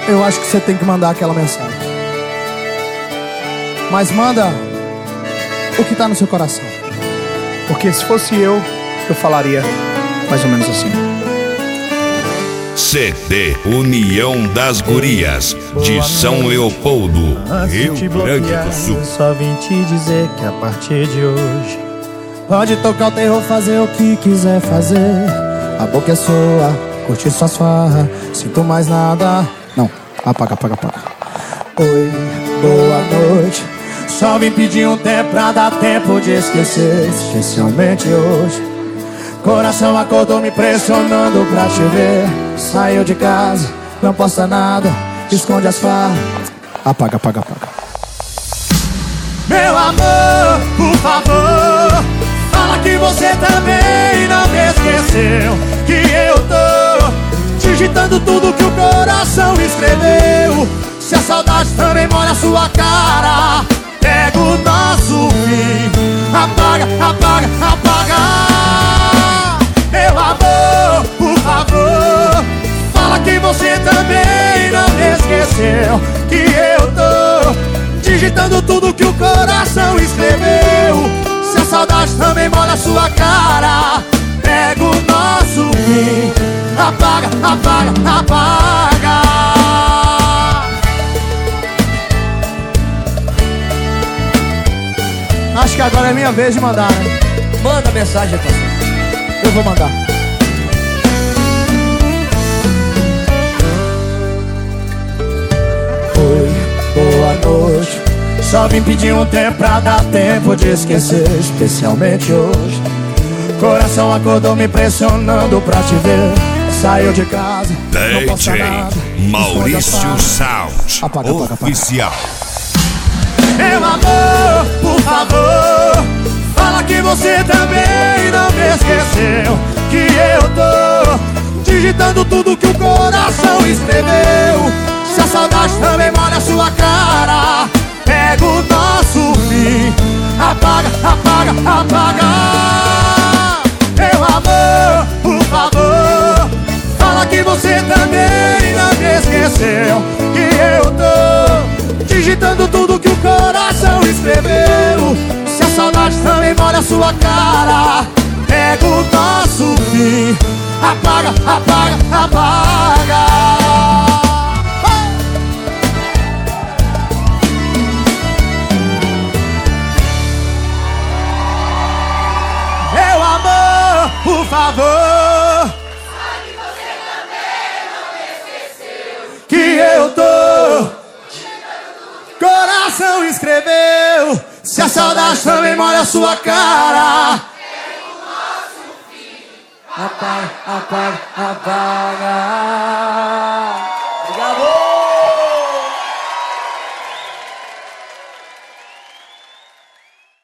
eu acho que você tem que mandar aquela mensagem. Mas manda o que tá no seu coração. Porque se fosse eu falaria mais ou menos assim. CD União das Gurias de São Leopoldo, Rio Grande do Sul. Só vim te dizer que a partir de hoje pode tocar o terror, fazer o que quiser fazer. A boca é sua, curtir suas farras. Sinto mais nada. Não, apaga. Oi, boa noite. Só vim pedir um tempo pra dar tempo de esquecer. Especialmente hoje. Coração acordou me pressionando pra te ver. Saiu de casa, não posta nada, esconde as farras. Apaga. Meu amor, por favor, fala que você também não me esqueceu. Que eu tô digitando tudo que o coração escreveu. Se a saudade também molha a sua cara, pega o nosso fim. Apaga. Meu amor, por favor, fala que você também não me esqueceu. Que eu tô digitando tudo que o coração escreveu. Se a saudade também molha a sua cara, pega o nosso fim. Apaga. Acho que agora é minha vez de mandar, né? Manda mensagem, pastor. Eu vou mandar. Oi, boa noite. Só vim pedir um tempo pra dar tempo de esquecer. Especialmente hoje. Coração acordou me pressionando pra te ver. Saiu de casa, não posta DJ nada, Maurício Sound Apaga. Oficial. Meu amor, por favor, fala que você também não me esqueceu. Que eu tô digitando tudo que o coração escreveu. Se a saudade também molha a sua cara, pega o nosso fim. Apaga. Meu amor, por favor, fala que você também não me esqueceu. Que eu tô digitando tudo que o coração escreveu. Se a saudade também molha a sua cara, pega o nosso fim. Apaga. Meu amor, por favor, Sabe que você também não me esqueceu. que eu tô coração escreveu. Se a saudade também molha a sua cara, É o nosso fim. apaga.